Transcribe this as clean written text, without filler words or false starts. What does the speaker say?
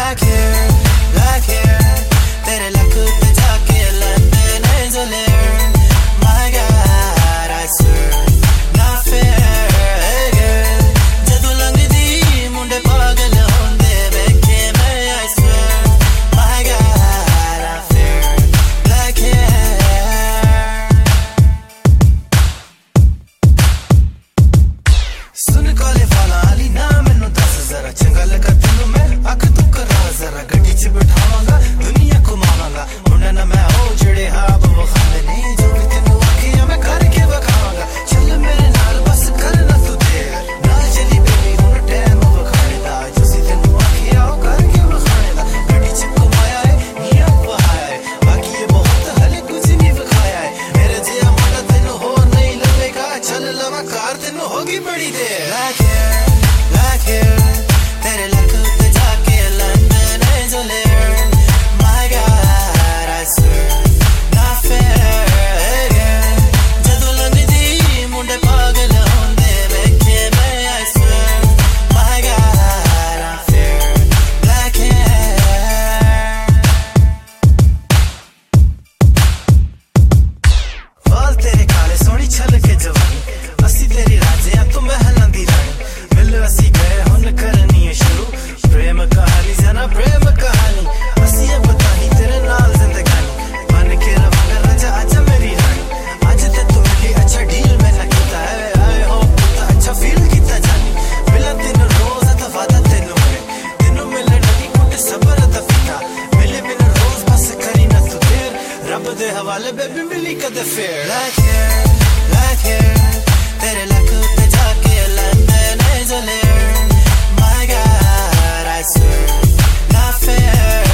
black hair, तेरे लक पे जाके लंदन है जो learn. My God, I swear, not fair, hey girl. जदों लंघदी मुंडे पागल होंदे वेखे मैं, I swear. My God, I'm fair, black hair. सुन काले वाला अली ना मैनू दस जरा चंगा लगा तेनू मैं अख तू करा जरा गड्डी च बिठावांगा दुनिया घुमावांगा मुंडा ना मैं ओ जेड़े आप वखांदे नहीं जो भी तेनू आखियां मैं करके वखावांगा चल मेरे नाल बस कर ना तू देर ना चली बेबी हुण टाइम वखाने दा जिसी तेनू आखियां ओ करके वखाने दा गड्डी च घुमाया है निया वहाया है बाकी ये बहुत हले कुछ नहीं वखाया है मेरे जिया मुंडा तेनू हो नहीं लगेगा चल लवा कार तेनू होगी बड़ी देर black hair, तेरे लक पे जाके लंदन है जो learn. My God, I swear, not fair, hey girl. जदों लंघदी मुंडे पागल होंदे वेखे मैं, I swear. My God, I'm fair, black hair. वाल तेरे काले सोनी छल के जवानी असी तेरी राजे तू महलां दी रानी मिल असी गए हुन करनी है शुरू प्रेम कहानी जाना प्रेम कहानी असी ये बतानी तेरे नाल जिंदगानी बन के रवांगा राजा आजा मेरी रानी आज ते तू मिली अच्छा डील मैंने कीता है आई होप तू अच्छा फील कीता जानी मिला तेनू रोज ता वादा तेनू है तेनू मिलण दी कुट सबर दा फीता मिले बिन रोज बस करी ना तू देर रब दे हवाले बेबी मिली कदे फेर black hair तेरे लक पे जाके लंदन है जो learn. My God, I swear, not fair.